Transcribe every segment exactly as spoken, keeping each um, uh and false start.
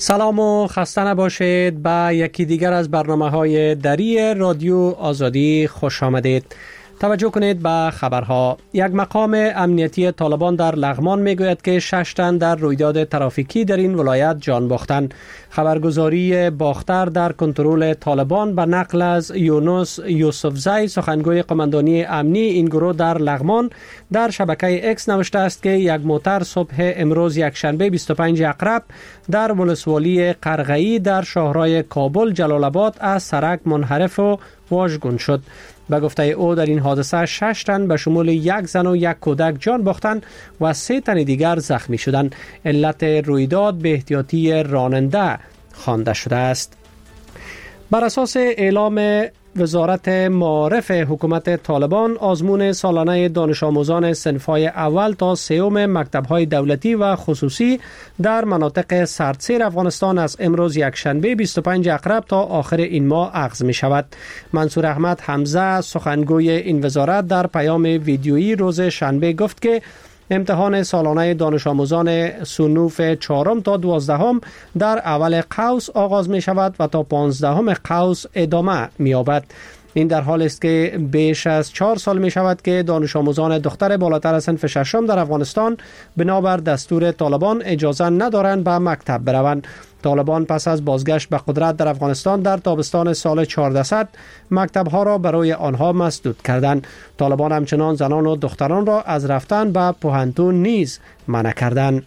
سلام و خسته نباشید. به یکی دیگر از برنامه‌های دری رادیو آزادی خوش آمدید. توجه کنید به خبرها. یک مقام امنیتی طالبان در لغمان میگوید که شش تن در رویداد ترافیکی در این ولایت جان باختند. خبرگزاری باختر در کنترل طالبان به نقل از یونس یوسفزی، سخنگوی قماندانی امنی این گروه در لغمان، در شبکه اکس نوشته است که یک موتر صبح امروز یکشنبه بیست و پنج اقرب در ولسوالی قرغه‌ای در شاهراه کابل جلال آباد از سرک منحرف و واژگون شد. به گفته او در این حادثه شش تن به شمول یک زن و یک کودک جان باختند و سه تن دیگر زخمی شدند. علت رویداد به احتیاطی راننده خوانده شده است. بر اساس اعلام وزارت معارف حکومت طالبان، آزمون سالانه دانش آموزان صنف‌های اول تا سوم مکتب‌های دولتی و خصوصی در مناطق سردسیر افغانستان از امروز یکشنبه بیست و پنج اقرب تا آخر این ماه آغاز می شود. منصور احمد حمزه، سخنگوی این وزارت، در پیام ویدیویی روز شنبه گفت که امتحان سالانه دانش آموزان صنوف چهارم تا دوازدهم در اول قوس آغاز می شود و تا پانزدهم قوس ادامه می یابد. این در حال است که بیش از چهار سال می شود که دانش آموزان دختر بالاتر از صنف ششم در افغانستان بنابر دستور طالبان اجازه ندارند به مکتب بروند. طالبان پس از بازگشت به قدرت در افغانستان در تابستان سال چهاردهصد مکتب‌ها را برای آنها مسدود کردند. طالبان همچنان زنان و دختران را از رفتن به پوهنتون نیز منع کردند.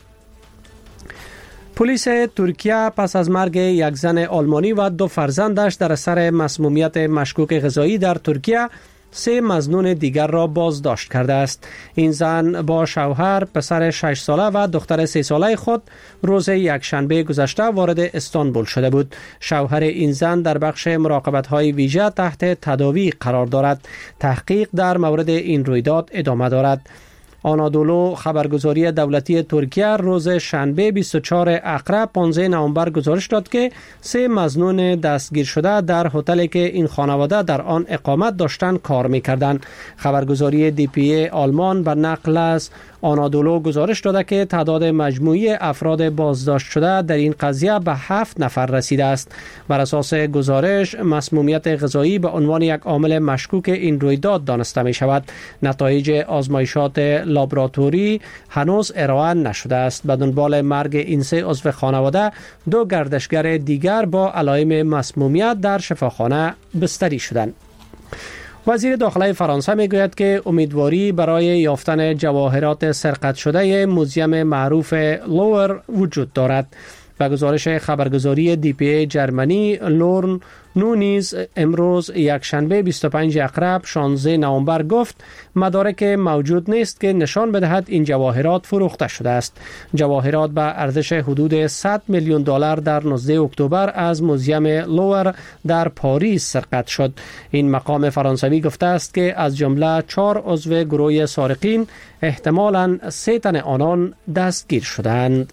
پلیس ترکیه پس از مرگ یک زن آلمانی و دو فرزندش در اثر مسمومیت مشکوک غذایی در ترکیه، سه مظنون دیگر را بازداشت کرده است. این زن با شوهر، پسر شش ساله و دختر سه ساله خود روز یکشنبه گذشته وارد استانبول شده بود. شوهر این زن در بخش مراقبت‌های ویژه تحت تداوی قرار دارد. تحقیق در مورد این رویداد ادامه دارد. آنادولو خبرگزاری دولتی ترکیه روز شنبه بیست و چهار اقرب پانزده نوامبر گزارش داد که سه مظنون دستگیر شده در هتلی که این خانواده در آن اقامت داشتند کار می‌کردند. خبرگزاری دی پی ای آلمان به نقل از آنادولو گزارش داده که تعداد مجموعی افراد بازداشت شده در این قضیه به هفت نفر رسیده است. بر اساس گزارش، مسمومیت غذایی به عنوان یک عامل مشکوک این رویداد دانسته می شود. نتایج آزمایشات لابراتوری هنوز ارائه نشده است. به دنبال مرگ این سه عضو خانواده، دو گردشگر دیگر با علائم مسمومیت در شفاخانه بستری شدند. وزیر داخله فرانسه میگوید که امیدواری برای یافتن جواهرات سرقت شده موزیم معروف لوور وجود دارد. به گزارش خبرگزاری دی پی ای جرمنی، لورن نونیز امروز یکشنبه بیست و پنج اقرب شانزده نوامبر گفت مدارک موجود نیست که نشان بدهد این جواهرات فروخته شده است. جواهرات به ارزش حدود صد میلیون دلار در نوزده اکتبر از موزیم لوور در پاریس سرقت شد. این مقام فرانسوی گفته است که از جمله چهار عضو گروه سارقین احتمالاً سه تن آنان دستگیر شدند.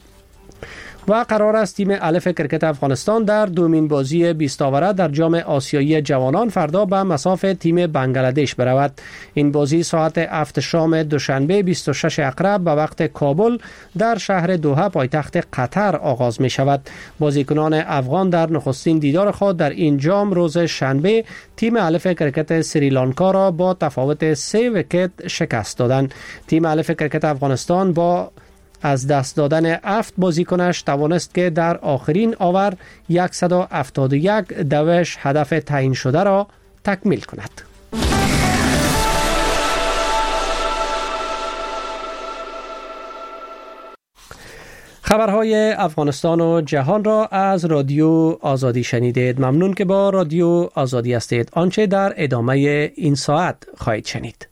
و قرار است تیم الف کرکت افغانستان در دومین بازی بیست آوره در جام آسیایی جوانان فردا به مصاف تیم بنگلادش برود. این بازی ساعت هفت شام دوشنبه بیست و شش اقرب به وقت کابل در شهر دوحه پایتخت قطر آغاز می شود. بازیکنان افغان در نخستین دیدار خود در این جام روز شنبه تیم الف کرکت سریلانکا را با تفاوت سه ویکت شکست دادند. تیم الف کرکت افغانستان با از دست دادن هفت بازیکنش توانست که در آخرین آور صد و هفتاد و یک دوش هدف تعیین شده را تکمیل کند. خبرهای افغانستان و جهان را از رادیو آزادی شنیدید. ممنون که با رادیو آزادی هستید. آنچه در ادامه این ساعت خواهید شنید.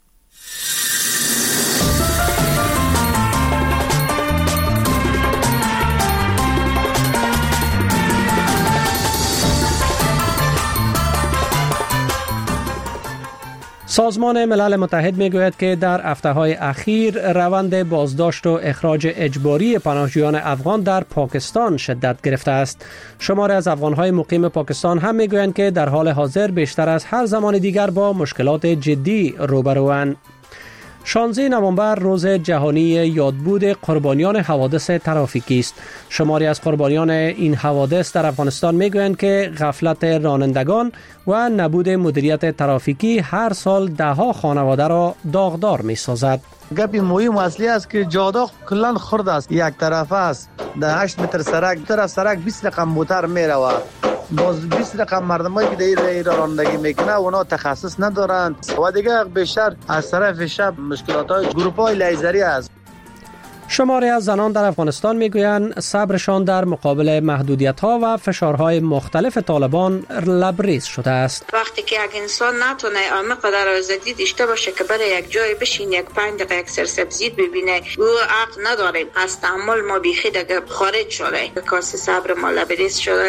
سازمان ملل متحد میگوید که در هفته‌های اخیر روند بازداشت و اخراج اجباری پناهجویان افغان در پاکستان شدت گرفته است. شماری از افغان‌های مقیم پاکستان هم میگویند که در حال حاضر بیشتر از هر زمان دیگر با مشکلات جدی روبروند. شانزده نوامبر روز جهانی یادبود قربانیان حوادث ترافیکی است. شماری از قربانیان این حوادث در افغانستان میگویند که غفلت رانندگان و نبود مدیریت ترافیکی هر سال ده ها خانواده را داغدار میسازد. گپی مهم اصلی است که جاده کلا خرد است، یک طرفه است، در هشت متر سرک، طرف سرک بیست رقم موتر میروه. باز بیست رقم مردمایی که در این رانندگی میکنه اونا تخصص ندارند و دیگه بیشتر از طرف شب مشکلات های گروپ های لیزری است. شماری از زنان در افغانستان میگویند صبرشان در مقابل محدودیت ها و فشارهای مختلف طالبان لبریز شده است. وقتی که یک انسان نتونه عامق در آزادی داشته باشه که برای یک جای بشین یک پنج دقیقه یک سرسبزی ببینه، او عقل نداره، از تحمل ما بیخی دیگه خارج شده، کاسه صبر ما لبریز شده.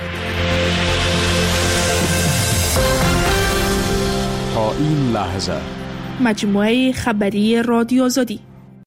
تا این لحظه مجموعه خبری رادیو آزادی.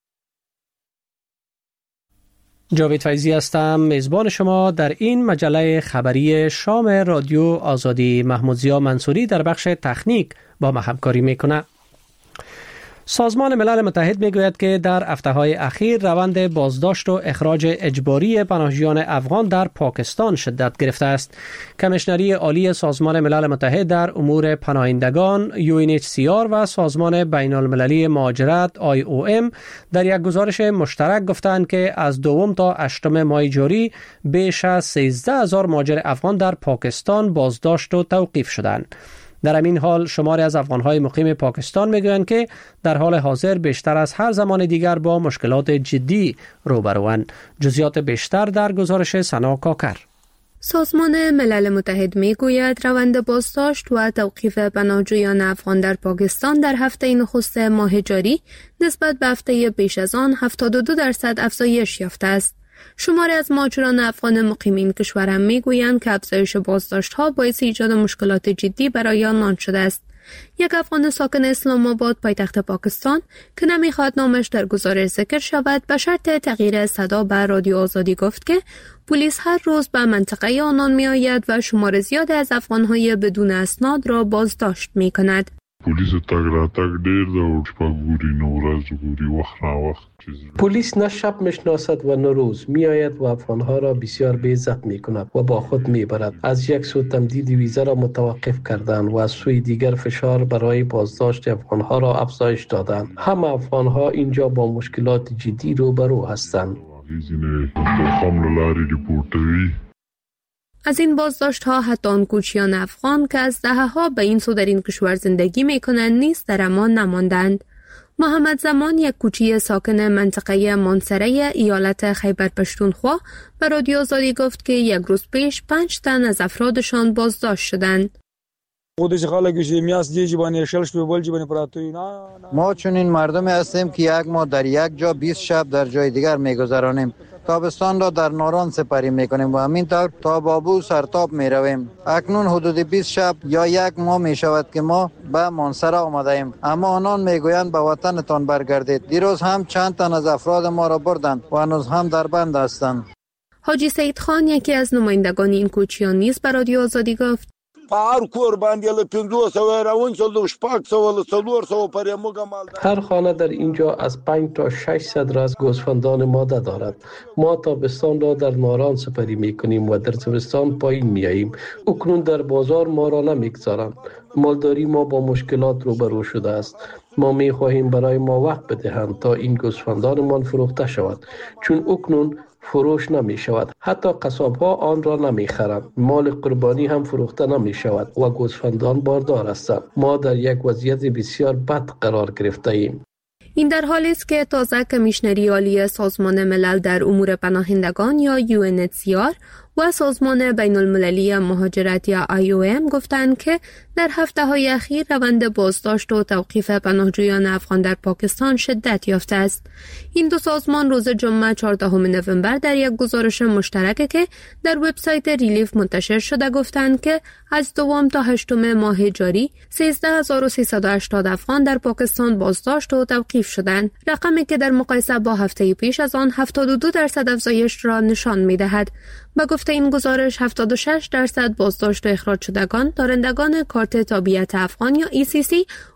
جاوید فیضی هستم، میزبان شما در این مجله خبری شام رادیو آزادی. محمود ضیا منصوری در بخش تکنیک با ما همکاری میکنه. سازمان ملل متحد میگوید که در هفته‌های اخیر روند بازداشت و اخراج اجباری پناهجویان افغان در پاکستان شدت گرفته است. کمیشنری عالی سازمان ملل متحد در امور پناهندگان یو ان اچ سی آر و سازمان بین المللی مهاجرت آی او ام در یک گزارش مشترک گفتند که از دوم تا هشتم ماه جاری بیش از سیزده هزار مهاجر افغان در پاکستان بازداشت و توقیف شدند. در همین حال شماری از افغان‌های مقیم پاکستان میگویند که در حال حاضر بیشتر از هر زمان دیگر با مشکلات جدی روبروند. جزئیات بیشتر در گزارش سنا کاکر. سازمان ملل متحد میگوید روند بازداشت و توقیف پناهجویان افغان در پاکستان در هفته نخست ماه جاری نسبت به هفته پیش از آن هفتاد و دو درصد افزایش یافته است. شماری از مهاجران افغان مقیم این کشور هم میگویند که افزایش بازداشت‌ها باعث ایجاد مشکلات جدی برای آنان شده است. یک افغان ساکن اسلام آباد پایتخت پاکستان که نمیخواد نامش در گزارش ذکر شود به شرط تغییر صدا به رادیو آزادی گفت که پلیس هر روز به منطقه آنان میآید و شمار زیاد از افغان‌های بدون اسناد را بازداشت می‌کند. پولیس تگ را تگ دیر دا و شپا گوری نورز گوری وقت نا وقت چیز. پلیس نه شب میشناسد و نه روز می آید و افغانها را بسیار بے عزت می کند و با خود می برد. از یک سو تمدید ویزا را متوقف کردند و از سوی دیگر فشار برای بازداشت افغانها را افزایش دادند. همه افغانها اینجا با مشکلات جدی روبرو هستند. از این بازداشت ها حتی آن کوچیان افغان که از دهه ها به این سو در این کشور زندگی می کنند نیز در امان نماندند. محمد زمان یک کوچی ساکن منطقه منصره ایالت خیبر پشتونخوا به رادیو آزادی گفت که یک روز پیش پنج تن از افرادشان بازداشت شدند. ما چون این مردمی هستیم که یک ما در یک جا بیست شب در جای دیگر میگذرانیم. تابستان را در ناران سپری میکنیم و همینطور تا بابو سرتاب میرویم. اکنون حدود بیست شب یا یک ماه میشود که ما به منصره آمده ایم، اما آنان میگویند به وطنتان برگردید. دیروز هم چند تن از افراد ما را بردند و هنوز هم در بند هستند. حاجی سید خان یکی از نمایندگان این کوچیان نیز به رادیو آزادی گفت هر خانه در اینجا از پنج تا ششصد راس گوسفندان ماده دارد. ما تابستان را در ناران سپری می کنیم و در زمستان پایین می آییم. اکنون در بازار ما را نمیگذارند. مالداری ما با مشکلات روبرو شده است. ما می خواهیم برای ما وقت بدهند تا این گوسفندانمان فروخته شود، چون اکنون فروش نمی شود. حتی قصاب ها آن را نمی خرند. مال قربانی هم فروخته نمی شود و گوسفندان باردار هستند. ما در یک وضعیت بسیار بد قرار گرفته ایم. این در حالی است که تازه کمیشنری عالی سازمان ملل در امور پناهندگان یا یو ان اچ سی آر و سازمان بین المللی مهاجرت یا آی او ام گفتند که در هفته های اخیر روند بازداشت و توقیف پناهجویان افغان در پاکستان شدت یافته است. این دو سازمان روز جمعه چهاردهم نوامبر در یک گزارش مشترک که در وبسایت ریلیف منتشر شده گفتند که از دوم تا هشتم ماه جاری سیزده هزار و سیصد و هشتاد افغان در پاکستان بازداشت و توقیف شدند، رقمی که در مقایسه با هفته پیش از آن هفتاد و دو درصد افزایش را نشان می‌دهد. با گفته این گزارش هفتاد و شش درصد بازداشت و اخراج شدگان دارندگان کارت تابعیت افغان یا ای سی سی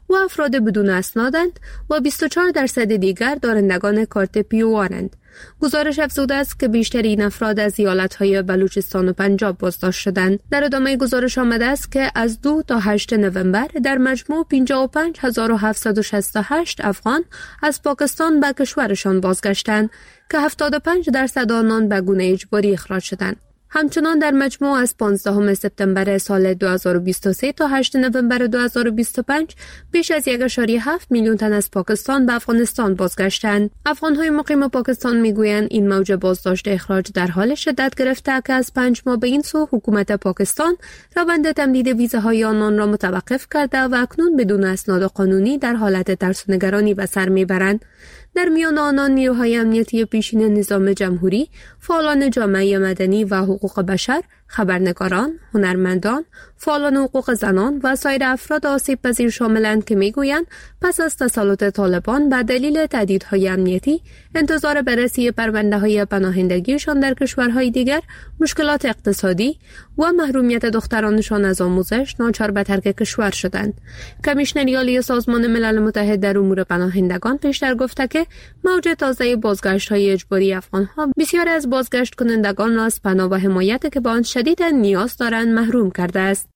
و افراد بدون اسنادند و بیست و چهار درصد دیگر دارندگان کارت پی او آرند. گزارش افزوده است که بیشترین افراد از ایالت‌های بلوچستان و پنجاب بازداشت شدند. در ادامه گزارش آمده است که از دو تا هشت نوامبر در مجموع پنجاه و پنج هزار و هفتصد و شصت و هشت افغان از پاکستان به کشورشان بازگشتند که هفتاد و پنج درصد آنان به گونه اجباری اخراج شدند. همچنان در مجموع از پانزدهم سپتامبر سال دو هزار و بیست و سه تا هشت نوامبر دو هزار و بیست و پنج بیش از یک ممیز هفت میلیون تن از پاکستان به افغانستان بازگشتند. افغان‌های مقیم پاکستان میگویند این موج بازداشت اخراج در حال شدت گرفته که از پنج ماه به این سو حکومت پاکستان روند تمدید ویزاهای آنان را متوقف کرده و اکنون بدون اسناد قانونی در حالت ترس و نگرانی به سر میبرند. در میان آنان نیروهای امنیتی پیشین نظام جمهوری، فعالان جامعه مدنی و حقوق بشر، خبرنگاران، هنرمندان، فعالان حقوق زنان و سایر افراد آسیب پذیر شاملند که میگویند پس از تسلط طالبان به دلیل تهدیدهای امنیتی، انتظار بررسی پرونده‌های پناهندگیشان در کشورهای دیگر، مشکلات اقتصادی و محرومیت دخترانشان از آموزش ناچار به ترک کشور شدند. کمیشنری عالی سازمان ملل متحد در امور پناهندگان پیشتر گفته که موج تازه بازگشت‌های اجباری افغان‌ها بسیاری از بازگشت کنندگان را از پناه و حمایت که به آن شدیداً نیاز دارند محروم کرده است.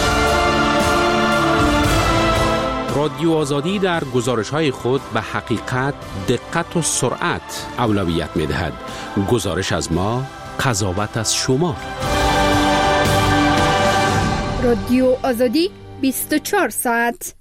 رادیو آزادی در گزارش‌های خود به حقیقت، دقت و سرعت اولویت می‌دهد. گزارش از ما، قضاوت از شما. رادیو آزادی بیست و چهار ساعت.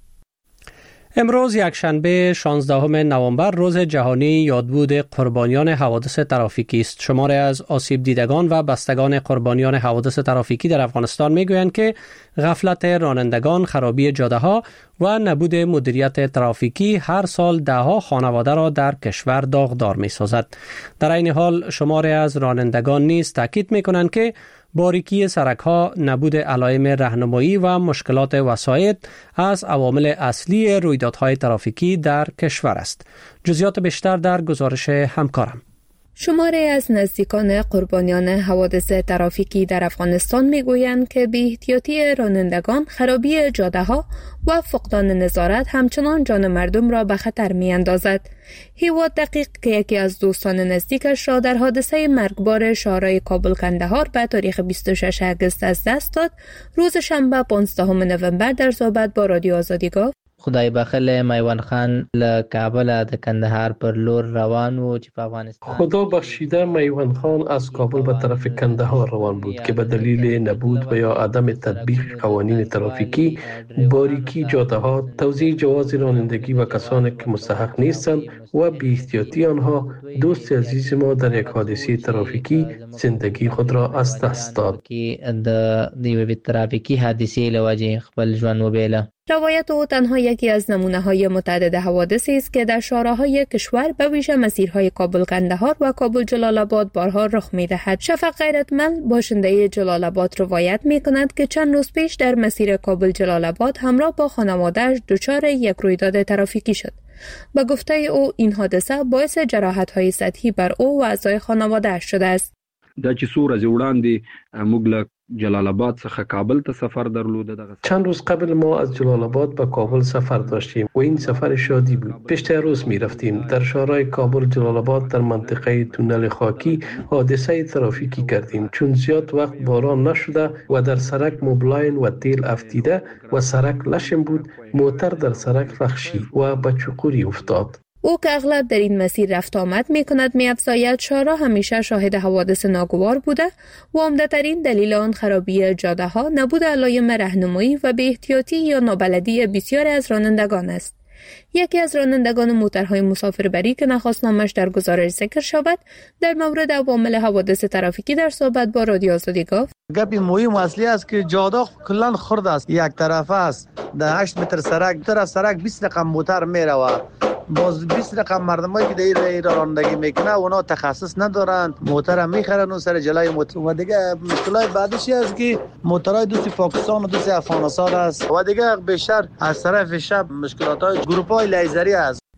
امروز یکشنبه شانزدهم نوامبر روز جهانی یادبود قربانیان حوادث ترافیکی است. شماری از آسیب دیدگان و بستگان قربانیان حوادث ترافیکی در افغانستان میگویند که غفلت رانندگان، خرابی جاده‌ها و نبود مدیریت ترافیکی هر سال ده‌ها خانواده را در کشور داغدار می‌سازد. در این حال شماری از رانندگان نیز تاکید می‌کنند که باریکی سرک‌ها، نبود علائم راهنمایی و مشکلات وسایط از عوامل اصلی رویدادهای ترافیکی در کشور است. جزئیات بیشتر در گزارش همکارم. شماری از نزدیکان قربانیان حوادث ترافیکی در افغانستان میگویند که بی احتیاطی رانندگان، خرابی جاده‌ها و فقدان نظارت همچنان جان مردم را به خطر می‌اندازد. هیواد دقیق که یکی از دوستان نزدیکش را در حادثه مرگبار شاهراه کابل کندهار به تاریخ بیست و ششم اگست از دست داد، روز شنبه پانزدهم نوامبر در صحبت با رادیو آزادی گفت: خدای بخل میوان خان له کابل د کندهار پر لور روان و چې په افغانستان خدا بخشیده میوان خان از کابل به طرف کندهار روان بود که به دلیل نبود و یا عدم تطبیق قوانین ترافیکی، باریکی جاده ها، توزیع جواز رانندگی و کسانی که مستحق نیستند و بی احتیاطی آنها دوست عزیز ما در یک حادثه ترافیکی زندگی خود را از دست داد. که د دیو ترافیکی حادثه لوجه خپل ژوند وبېله. روایت او تنها یکی از نمونه‌های متعدد حوادثی است که در شاهراه‌های کشور به ویژه مسیرهای کابل کندهار و کابل جلال آباد بارها رخ می‌دهد. شفق غیرتمند باشنده جلال آباد روایت می‌کند که چند روز پیش در مسیر کابل جلال آباد همراه با خانواده‌اش دچار یک رویداد ترافیکی شد. به گفته او این حادثه باعث جراحت‌های سطحی بر او و اعضای خانواده‌اش شده است. دا چې څو ورځې وړاندې موږ له جلال آباد څخه کابل ته سفر درلوده. چند روز قبل ما از جلال آباد به کابل سفر داشتیم و این سفر شادی بود. پیشتر روز می رفتیم در شهرهای کابل جلال آباد در منطقه تونل خاکی حادثه ترافیکی کردیم چون زیاد وقت باران نشده و در سرک موبلاین و تیل افتیده و سرک لشم بود. موتر در سرک فخشید و به چقوری افتاد. او که اغلب در این مسیر رفت آمد می کند می افزاید شاهراه همیشه شاهد حوادث ناگوار بوده و عمده ترین دلیل آن خرابی جاده ها، نبود علائم راهنمایی و بی احتیاطی یا نابلدی بسیاری از رانندگان است. یکی از رانندگان موترهای مسافربری که نخواست نامش در گزارش ذکر شود، در مورد عوامل حوادث ترافیکی در صحبت با رادیو آزادی گفت: گپی مهم اصلی است که جاده کلا خرد است، یک طرفه است. در هشت متر سرک در سرک بیست رقم موتر میروه. باز بیست رقم مردمایی که در این رانندگی میکنه اونا تخصص ندارند، موتر هم میخرن و سر جلای موتر. و دیگه مشکلات بعدش است که موترهای دوست پاکستان و دوست افغانستان است و دیگه بیشتر از طرف شب مشکلات های گروپ های لیزری است.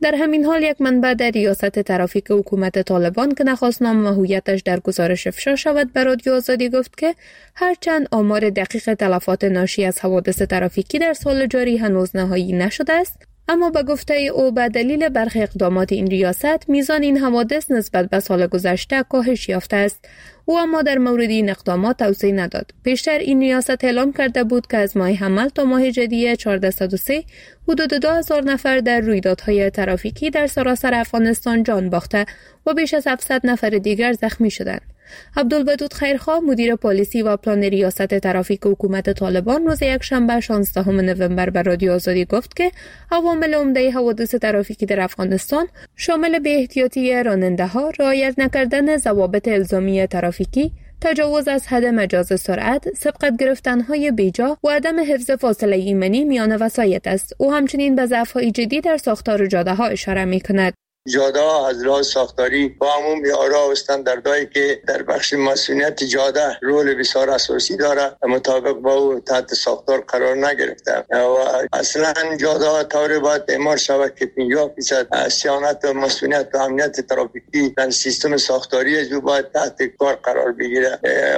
در همین حال یک منبع در ریاست ترافیک حکومت طالبان که نخواست نام و هویتش در گزارش افشا شود به رادیو آزادی گفت که هرچند آمار دقیق تلفات ناشی از حوادث ترافیکی در سال جاری هنوز نهایی نشده است، اما به گفته او به دلیل برخی اقدامات این ریاست میزان این حوادث نسبت به سال گذشته کاهش یافته است. او اما در مورد این اقدامات توضیح نداد. پیشتر این ریاست اعلام کرده بود که از ماه حمل تا ماه ژوئیه چهارصد و سه حدود دو هزار نفر در رویدادهای ترافیکی در سراسر افغانستان جان باخته و بیش از هفتصد نفر دیگر زخمی شدند. عبدالودود خیرخواه مدیر پلیسی و پلان ریاست ترافیک حکومت طالبان روز یکشنبه شانزدهم نوامبر به رادیو آزادی گفت که عوامل عمده حوادث ترافیکی در افغانستان شامل بی‌احتیاطی راننده‌ها، رعایت نکردن ضوابط الزامی ترافیکی، تجاوز از حد مجاز سرعت، سبقت گرفتن‌های بیجا و عدم حفظ فاصله ایمنی میان وسایط است. او همچنین به ضعف‌های جدی در ساختار جاده‌ها اشاره می‌کند. جاده ها از لحاظ ساختاری با همون معیارها و استانداردهایی که در بخش مسئولیت جاده رول بسیار اساسی داره مطابق با او تحت ساختار قرار نگرفته و اصلا جاده ها طوری باید اعمار شود که پنجاه درصد صیانت و مسئولیت و امنیت ترافیکی در سیستم ساختاری از او باید تحت کار قرار بگیره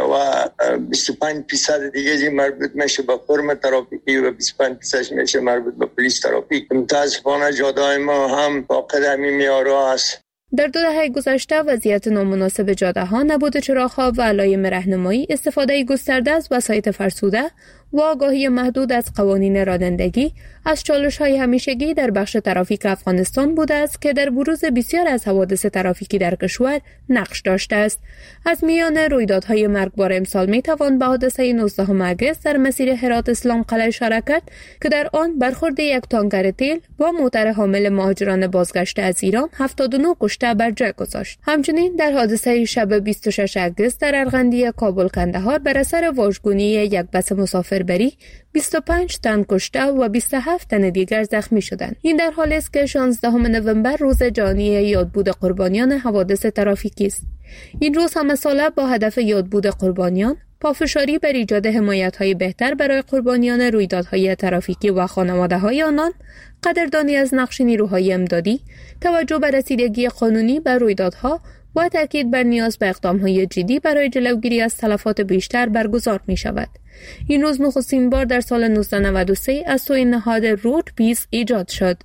و بیست و پنج درصد دیگه مربوط میشه به فرم ترافیکی و بیست و پنج درصد میشه مربوط به پلیس ترافیک. متاسفانه جاده های ما هم فاقد همین در دو دهه گذشته وضعیت نامناسب جاده‌ها، نبود چراغ‌ها و علائم راهنمایی، استفاده گسترده از وسایط فرسوده و آگاهی محدود از قوانین رانندگی از چالش‌های همیشگی در بخش ترافیک افغانستان بوده است که در بروز بسیار از حوادث ترافیکی در کشور نقش داشته است. از میان رویدادهای مرگبار امسال می‌توان به حادثه نوزدهم اگست در مسیر هرات اسلام قلعه اشاره کرد که در آن برخورد یک تانکر تیل با موتر حامل مهاجران بازگشته از ایران هفتاد و نه کشته بر جای گذاشت. همچنین در حادثه شب بیست و شش اگست در ارغندی کابل کندهار بر اثر واژگونی یک بس مسافربری بیست و پنج تن کشته و بیست و هفت تن دیگر زخمی شدند. این در حالی است که شانزدهم نوامبر روز جهانی یادبود قربانیان حوادث ترافیکی است. این روز همه ساله با هدف یادبود قربانیان، پافشاری بر ایجاد حمایت‌های بهتر برای قربانیان رویدادهای ترافیکی و خانواده‌های آنان، قدردانی از نقش نیروهای امدادی، توجه به رسیدگی قانونی بر رویدادها و تاکید بر نیاز به اقدام‌های جدی برای جلوگیری از تلفات بیشتر برگزار می‌شود. این روز نخستین بار در سال نوزده نود و سه از سوی نهاد رود پیس ایجاد شد.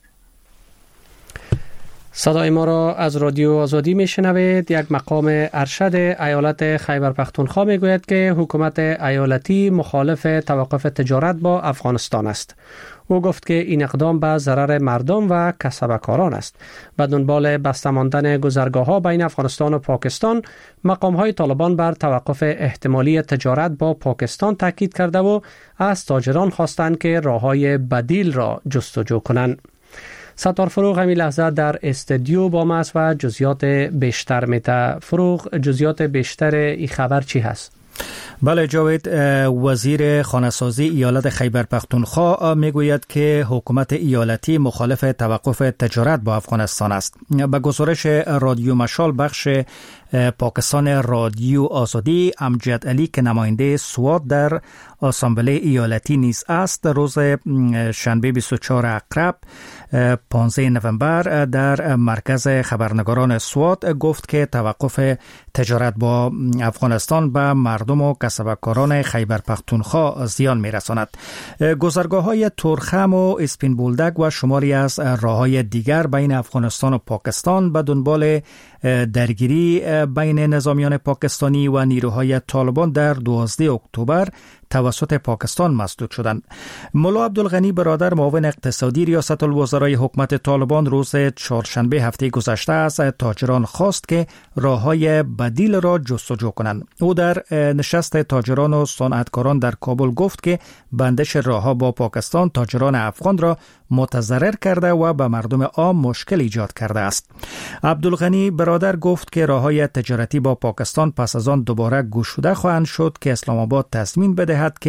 صدای ما را از رادیو آزادی میشنوید. یک مقام ارشد ایالت خیبر پختونخوا میگوید که حکومت ایالتی مخالف توقف تجارت با افغانستان است. او گفت که این اقدام به ضرر مردم و کسبکاران است. به دنبال بسته ماندن گذرگاه‌ها بین افغانستان و پاکستان، مقام‌های طالبان بر توقف احتمالی تجارت با پاکستان تاکید کرده و از تاجران خواستند که راه‌های بدیل را جستجو کنند. ستار فروغ همین لحظه در استودیو با ما است و جزئیات بیشتر میده. فروغ، جزئیات بیشتر این خبر چی هست؟ بله جاوید، وزیر خانه‌سازی ایالت خیبر پختونخوا میگوید که حکومت ایالتی مخالف توقف تجارت با افغانستان است. به گزارش رادیو مشال بخش پاکستان رادیو آزادی، امجد علی که نماینده سوات در آسامبله ایالتی نیز است، روز شنبه بیست و چهارم اکتبر پانزده نوامبر در مرکز خبرنگاران سوات گفت که توقف تجارت با افغانستان به مردم و کسبکاران خیبر پختونخوا زیان میرساند. گذرگاه‌های تورخم و اسپین بولدک و شماری از راه‌های دیگر بین افغانستان و پاکستان به دنبال درگیری بین نظامیان پاکستانی و نیروهای طالبان در دوازده اکتبر توسط پاکستان مسدود شدند. مولا عبدالغنی برادر، معاون اقتصادی ریاست الوزرای حکومت طالبان، روز چهارشنبه هفته گذشته از تاجران خواست که راه‌های بدیل را جستجو کنند. او در نشست تاجران و صنعتکاران در کابل گفت که بندش راه‌ها با پاکستان تاجران افغان را متضرر کرده و به مردم عام مشکل ایجاد کرده است. عبدالغنی برادر گفت که راه‌های تجارتی با پاکستان پس از آن دوباره گشوده خواهند شد که اسلام آباد تصمیم بدهد که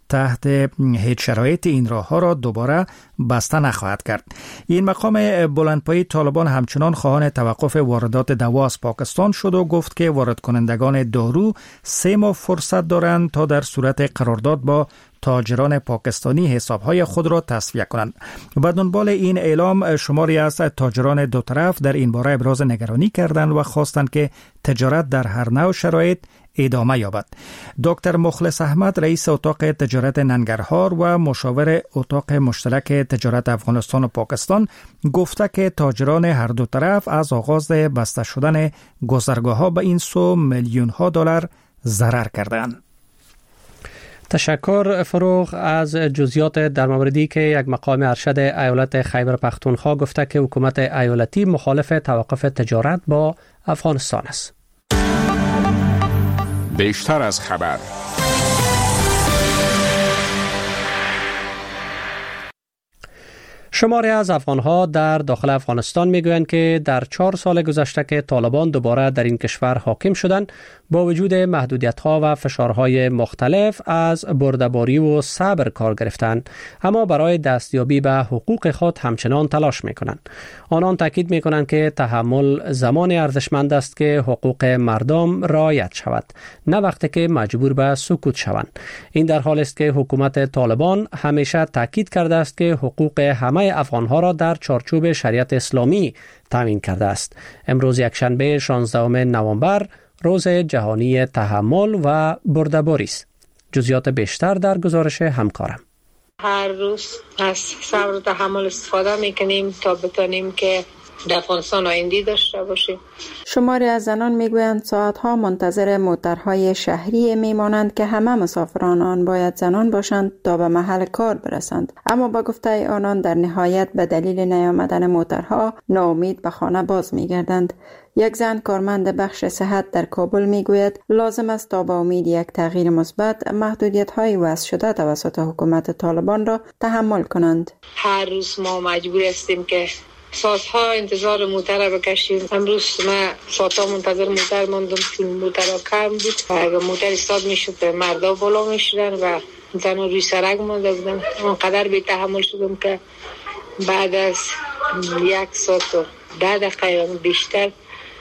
تحت هیچ شرایط این راهها را دوباره بسته نخواهد کرد. این مقام بلندپایه طالبان همچنان خواهان توقف واردات دوا از پاکستان شد و گفت که وارد کنندگان دارو سه ماه فرصت دارند تا در صورت قرارداد با تاجران پاکستانی حسابهای خود را تصفیه کنند. به دنبال این اعلام شماری از تاجران دو طرف در این باره ابراز نگرانی کردند و خواستند که تجارت در هر نوع شرایط ادامه یابد. دکتر مخلص احمد رئیس اتاق تجارت ننگرهار و مشاور اتاق مشترک تجارت افغانستان و پاکستان گفته که تاجران هر دو طرف از آغاز بسته شدن گذرگاه‌ها به این سو میلیون ها دلار ضرر کردند. تشکر فروغ. از جزئیات در موردی که یک مقام ارشد ایالت خیبر پختونخوا گفته که حکومت ایالتی مخالف توقف تجارت با افغانستان است. بیشتر از خبر. شماری از افغانها در داخل افغانستان میگویند که در چهار سال گذشته که طالبان دوباره در این کشور حاکم شدند، با وجود محدودیت‌ها و فشارهای مختلف از برده‌باری و صبر کار گرفتند، اما برای دستیابی به حقوق خود همچنان تلاش می‌کنند. آنان تاکید می‌کنند که تحمل زمان ارزشمند است که حقوق مردم رعایت شود، نه وقتی که مجبور به سکوت شوند. این در حالی است که حکومت طالبان همیشه تاکید کرده است که حقوق همه افغانها را در چارچوب شریعت اسلامی تامین کرده است. امروز یکشنبه شانزدهم نوامبر روز جهانی تحمل و برده‌باری است. جزئیات بیشتر در گزارش همکارم. هر روز از صبر و تحمل استفاده میکنیم تا بتونیم که در افغانستان آینده داشته باشیم. شماری از زنان میگویند ساعتها منتظر موترهای شهری میمانند که همه مسافران آن باید زنان باشند تا به محل کار برسند، اما با گفته آنان در نهایت به دلیل نیامدن موترها ناامید به خانه باز میگردند. یک زن کارمند بخش صحت در کابل میگوید لازم است تا با امید یک تغییر مثبت محدودیت‌های وضع شده توسط حکومت طالبان را تحمل کنند. هر روز ما مجبور هستیم که ساعتها انتظار موتر بکشیم. امروز ما ساعتها منتظر موتر ماندم چون موتر کم بود و اگر موتر استاد میشد مردا بالا میشدن و زنها روی سرک مانده بودن. اونقدر بی تحمل شدم که بعد از یک ساعت و ده دقیقه یا بیشتر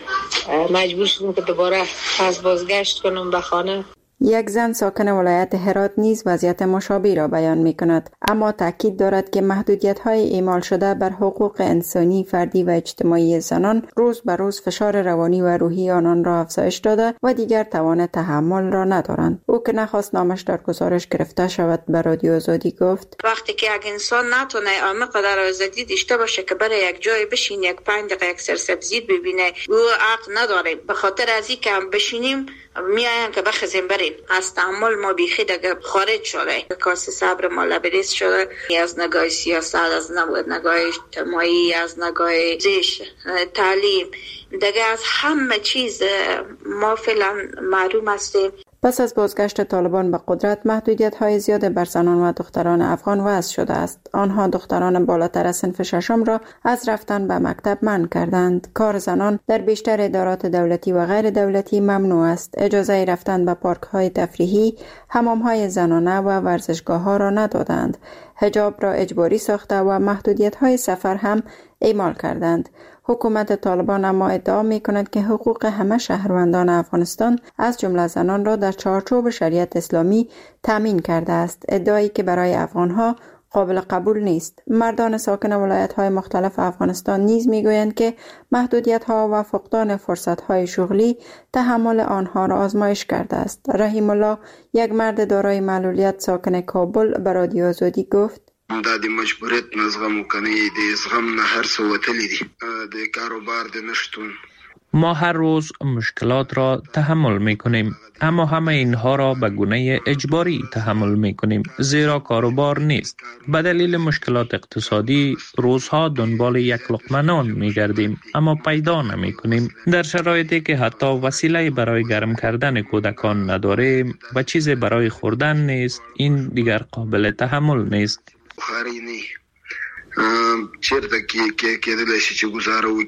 مجبور شدم که دوباره از بازگشت کنم به خانه. یک زن ساکن ولایت هرات نیز وضعیت مشابه را بیان می کند، اما تاکید دارد که محدودیت‌های اعمال شده بر حقوق انسانی، فردی و اجتماعی زنان روز به روز فشار روانی و روحی آنان را افزایش داده و دیگر توان تحمل را ندارند. او که نخواست نامش در گزارش گرفته شود به رادیو آزادی گفت وقتی که یک انسان نتونه عمق در آزادی داشته باشه که برای یک جای بشین یک پنج دقیقه یک سرسبزی ببینه، او عقل نداره. به خاطر از این که هم بشینیم میایم که بخزیم بریم. از تحمل ما بیخی دیگه خارج شده. کاسه صبر ما لبریز شده. از نگاه سیاست، از نگاه اجتماعی، از نگاه زیش، تعلیم، دیگه از همه چیز ما فعلا محروم هستیم. پس از بازگشت طالبان به قدرت محدودیت‌های زیاد بر زنان و دختران افغان وضع شده است. آنها دختران بالاتر از صنف ششم را از رفتن به مکتب منع کردند. کار زنان در بیشتر ادارات دولتی و غیر دولتی ممنوع است. اجازه رفتن به پارک‌های تفریحی، حمام‌های زنانه و ورزشگاه‌ها را ندادند. حجاب را اجباری ساخته و محدودیت‌های سفر هم اعمال کردند. حکومت طالبان اما ادعا می کند که حقوق همه شهروندان افغانستان از جمله زنان را در چارچوب شریعت اسلامی تامین کرده است، ادعایی که برای افغانها قابل قبول نیست. مردان ساکن ولایت‌های مختلف افغانستان نیز می‌گویند که محدودیت‌ها و فقدان فرصت‌های شغلی تحمل آنها را آزمایش کرده است. رحیم الله، یک مرد دارای معلولیت ساکن کابل، به رادیو آزادی گفت دا د مجبوریت نه زغم کنی د زغم نه هر څه وتلی دي د کاروبار د نشتون. ما هر روز مشکلات را تحمل می کنیم، اما همه اینها را به گونه اجباری تحمل می کنیم، زیرا کاروبار نیست. به دلیل مشکلات اقتصادی روزها دنبال یک لقمه نان می گردیم، اما پیدا نمی کنیم. در شرایطی که حتی وسیله برای گرم کردن کودکان نداریم و چیز برای خوردن نیست، این دیگر قابل تحمل نیست. خاری نه چرته کې کې کېدل شي چې گزاره وکړي.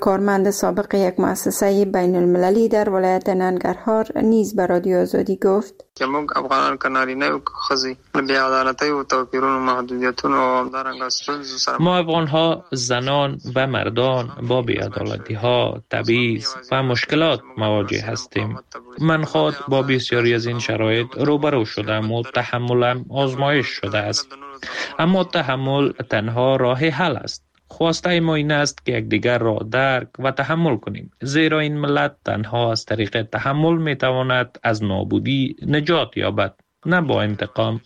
کارمند سابق یک مؤسسه بین المللی در ولایت ننگرهار نیز به رادیو آزادی گفت که موږ افغانان که نارینه او که ښځې بې عدالتۍ او توپیرونو محدودیتونو او همدارنګه ستونزو سره ما افغان‌ها زنان و مردان با بی‌عدالتی‌ها، تبعیض و مشکلات مواجه هستیم. من خود با بسیاری از این شرایط روبرو شدم و تحملم آزمایش شده است. اما تحمل تنها راه حل است. خواسته ما این است که یکدیگر را درک و تحمل کنیم، زیرا این ملت تنها از طریق تحمل میتواند از نابودی نجات یابد، نه با انتقام.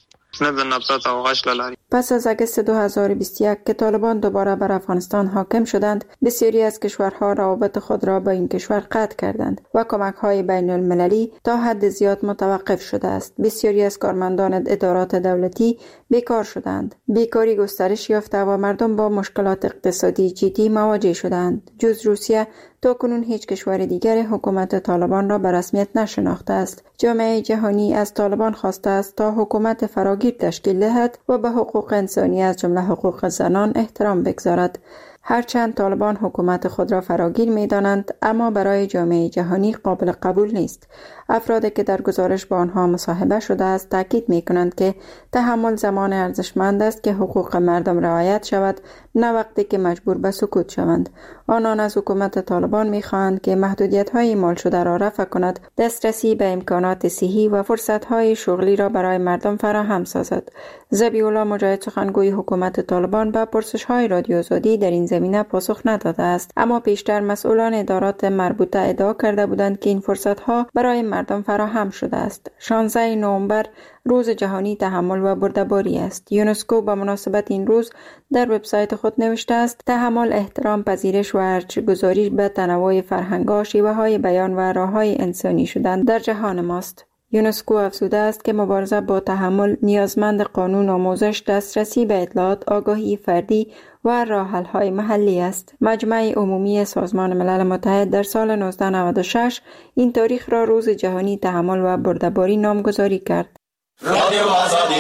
پس از اگست دو هزار و بیست و یک که طالبان دوباره بر افغانستان حاکم شدند، بسیاری از کشورها روابط خود را با این کشور قطع کردند و کمک‌های بین المللی تا حد زیاد متوقف شده است. بسیاری از کارمندان ادارات دولتی بیکار شدند. بیکاری گسترش یافته و مردم با مشکلات اقتصادی جدی مواجه شدند. جز روسیه تا کنون هیچ کشور دیگر حکومت طالبان را به رسمیت نشناخته است. جامعه جهانی از طالبان خواسته است تا حکومت فراگیر تشکیل دهد و به حقوق انسانی از جمله حقوق زنان احترام بگذارد. هرچند طالبان حکومت خود را فراگیر می دانند، اما برای جامعه جهانی قابل قبول نیست. افرادی که در گزارش با آنها مصاحبه شده است تاکید می کنند که تحمل زمان ارزشمند است که حقوق مردم رعایت شود، نه وقتی که مجبور به سکوت شوند. آنان از حکومت طالبان می خواهند که محدودیت های اعمال شده را رفع کند، دسترسی به امکانات صحی و فرصت های شغلی را برای مردم فراهم سازد. ذبیح الله مجاهد سخنگوی حکومت طالبان به پرسش های رادیو آزادی در این زمینه پاسخ نداده است، اما پیشتر مسئولان ادارات مربوطه ادعا کرده بودند که این فرصت ها برای مردم فراهم شده است. شانزده نوامبر روز جهانی تحمل و برده‌باری است. یونسکو به مناسبت این روز در وبسایت خود نوشته است: تحمل، احترام، پذیرش و ارزش‌گذاری به تنوع فرهنگ‌ها، شیوه‌های بیان و راه‌های انسانی شدن در جهان ماست. یونسکو افزوده است که مبارزه با تحمل نیازمند قانون، آموزش، دسترسی به اطلاعات، آگاهی فردی و راه‌حل‌های محلی است. مجمع عمومی سازمان ملل متحد در سال نوزده نود و شش این تاریخ را روز جهانی تحمل و برده‌باری نامگذاری کرد. رادیو آزادی.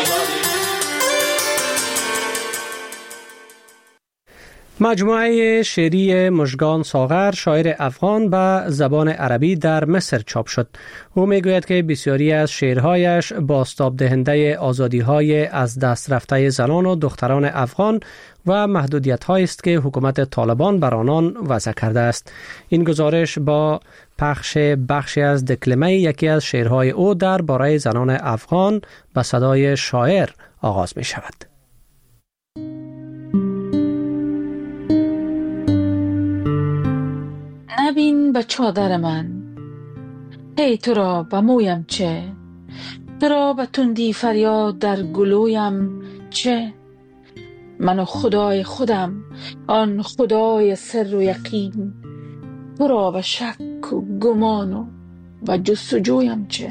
مجموعه شعری مژگان ساغر، شاعر افغان، به زبان عربی در مصر چاپ شد. او میگوید که بسیاری از شعرهایش بازتاب دهنده آزادی‌های از دست رفته زنان و دختران افغان و محدودیت‌هایی است که حکومت طالبان بر آنان وضع کرده است. این گزارش با پخش بخشی از دکلمه یکی از شعرهای او در باره زنان افغان به صدای شاعر آغاز می شود. نبین به چادر من، هی تو را به مویم چه، تو را به تندی فریاد در گلویم چه. من و خدای خودم، آن خدای سر و یقین، تو را به شک و گمان و و جستجویم چه.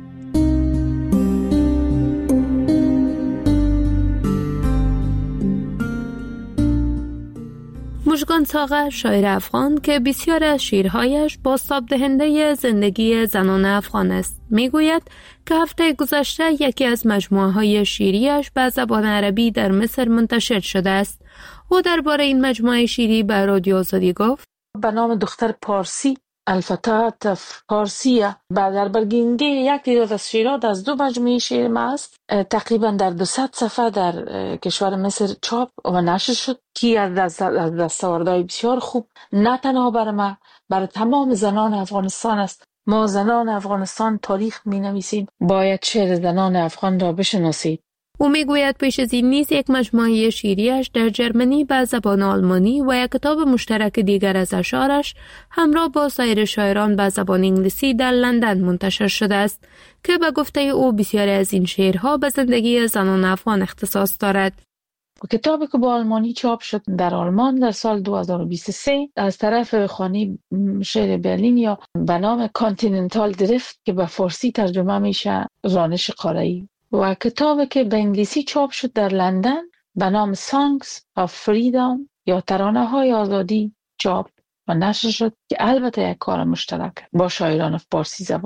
مژگان ساغر، شاعر افغان که بسیار از شعرهایش بازتاب دهنده زندگی زنان افغان است، میگوید که هفته گذشته یکی از مجموعه های شعریش به زبان عربی در مصر منتشر شده است. او درباره این مجموعه شعری به رادیو آزادی گفت: به نام دختر پارسی، الفتات پارسیه، بعد در برگنگی یک تعداد از شعرات از دو مجموعه شعر ما است، تقریبا در دویست صفحه در کشور مصر چاپ و نشر شد که از دستاوردهای بسیار خوب نه تنها بر ما، بر تمام زنان افغانستان است. ما زنان افغانستان تاریخ می نویسیم، باید شعر زنان افغان را بشناسید. او میگوید پیش از این نیز یک مجموعه شعریش در جرمنی به زبان آلمانی و یک کتاب مشترک دیگر از اشعارش همراه با سایر شاعران به زبان انگلیسی در لندن منتشر شده است که به گفته او بسیاری از این شعرها به زندگی زنان افغان اختصاص دارد. کتابی که با آلمانی چاپ شد در آلمان در سال دو هزار و بیست و سه از طرف خانه شعر برلین یا به نام کانتیننتال درفت که به فارسی ترجمه میشه رانش قاره‌ای، و کتابی که به انگلیسی چاپ شد در لندن به نام Songs of Freedom یا ترانه های آزادی چاپ و نشر شد که البته یک کار مشترک با شاعران فارسی زبان.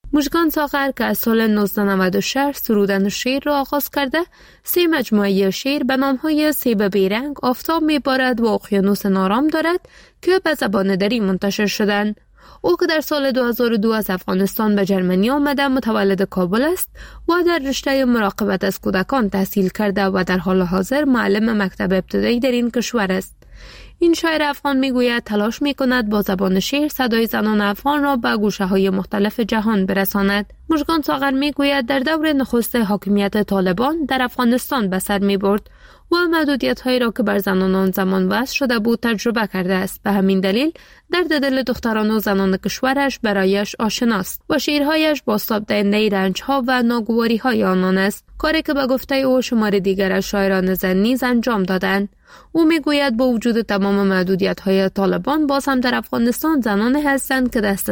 مژگان ساغر که از سال نوزده نود و شش سرودن شعر را آغاز کرده، سه مجموعه شعر به نامهای سیب بیرنگ، آفتاب میبارد و اقیانوس نارام دارد که به زبان دری منتشر شدند. او که در سال دو هزار و دو از افغانستان به جرمنی آمده متولد کابل است و در رشته مراقبت از کودکان تحصیل کرده و در حال حاضر معلم مکتب ابتدایی در این کشور است. این شاعر افغان میگوید تلاش میکند با زبان شعر صدای زنان افغان را به گوشه های مختلف جهان برساند. مژگان ساغر میگوید در دور نخست حاکمیت طالبان در افغانستان به سر میبرد و محدودیت هایی را که بر زنان آن زمان وضع شده بود تجربه کرده است. به همین دلیل درد دل دختران و زنان کشورش برایش آشناست و شعرهایش بازتاب دهنده رنج ها و ناگواری های آنان است، کاری که به گفته او شمار دیگر از شاعران زن نیز انجام دادند. او میگوید با وجود تمام محدودیت های طالبان باز هم در افغانستان زنانی هستند که دست